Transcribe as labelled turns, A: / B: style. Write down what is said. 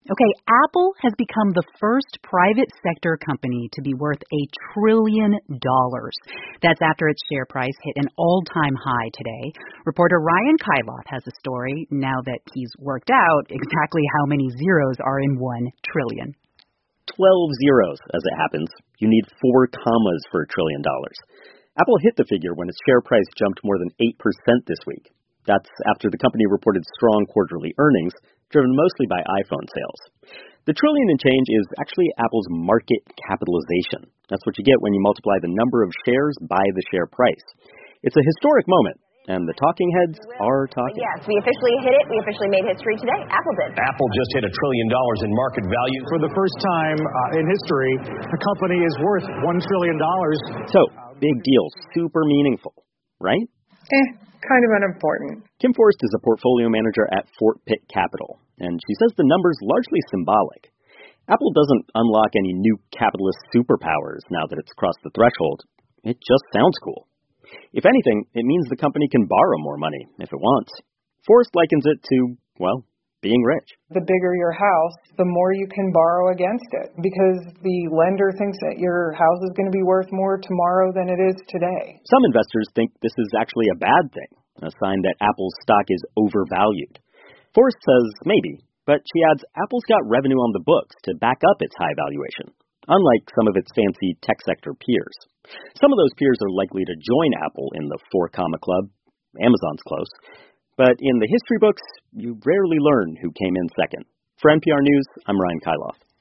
A: Okay, Apple has become the first private sector company to be worth $1 trillion. That's after its share price hit an all-time high today. Reporter Ryan Kailath has a story now that he's worked out exactly how many zeros are in 1 trillion.
B: 12 zeros, as it happens. You need 4 commas for $1 trillion. Apple hit the figure when its share price jumped more than 8% this week. That's after the company reported strong quarterly earnings, driven mostly by iPhone sales. The trillion and change is actually Apple's market capitalization. That's what you get when you multiply the number of shares by the share price. It's a historic moment, and the talking heads are talking.
C: Yes, we officially hit it. We officially made history today. Apple did.
D: Apple just hit $1 trillion in market value.
E: For the first time in history, the company is worth $1 trillion.
B: So, big deal, super meaningful, right?
F: Kind of unimportant.
B: Kim Forrest is a portfolio manager at Fort Pitt Capital, and she says the number's largely symbolic. Apple doesn't unlock any new capitalist superpowers now that it's crossed the threshold. It just sounds cool. If anything, it means the company can borrow more money if it wants. Forrest likens it to, well, being rich.
F: The bigger your house, the more you can borrow against it, because the lender thinks that your house is going to be worth more tomorrow than it is today.
B: Some investors think this is actually a bad thing, a sign that Apple's stock is overvalued. Forrest says maybe, but she adds Apple's got revenue on the books to back up its high valuation, unlike some of its fancy tech sector peers. Some of those peers are likely to join Apple in the 4 comma club. Amazon's close. But in the history books, you rarely learn who came in second. For NPR News, I'm Ryan Kailath.